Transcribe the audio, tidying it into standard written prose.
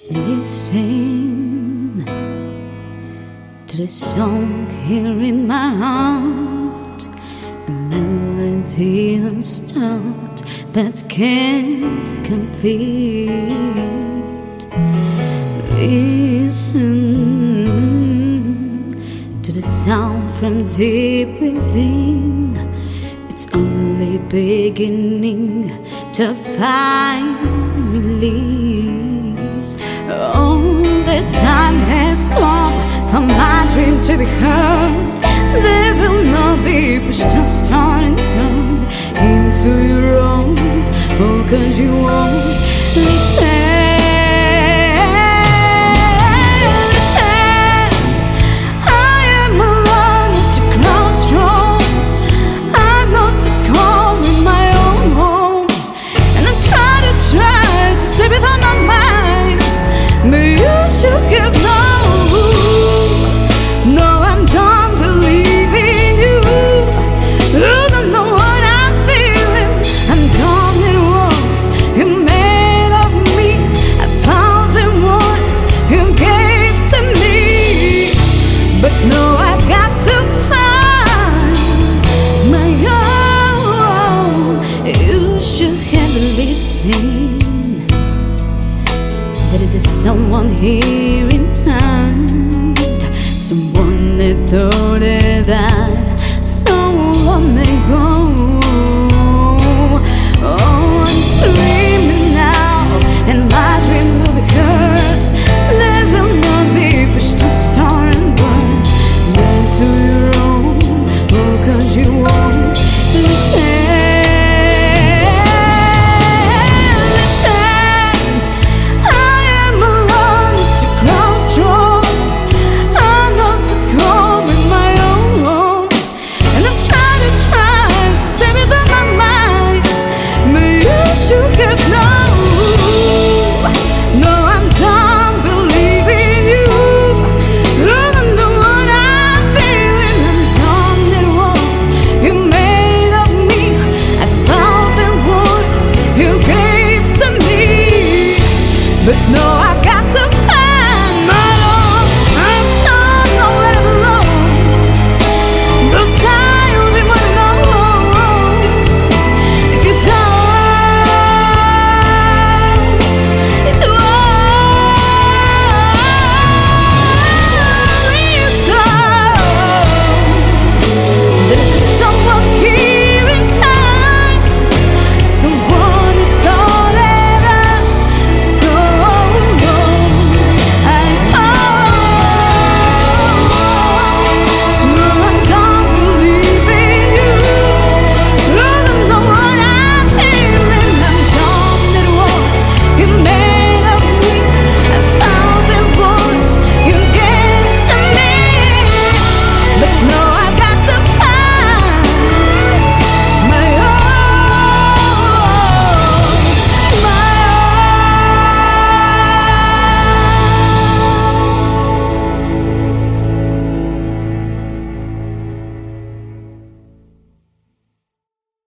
Listen to the song here in my heart, a melody unstopped but can't complete. Listen to the sound from deep within. It's only beginning to find release. Oh, the time has come for my dream to be heard. There will not be pushed to start and turn into your own. Oh, 'cause you won't listen. There is someone here inside, someone that thought that someone they go. Oh, I'm screaming now, and my dream will be heard. There will not be pushed to start and words learn to your own. Oh, 'cause you won't listen. But no,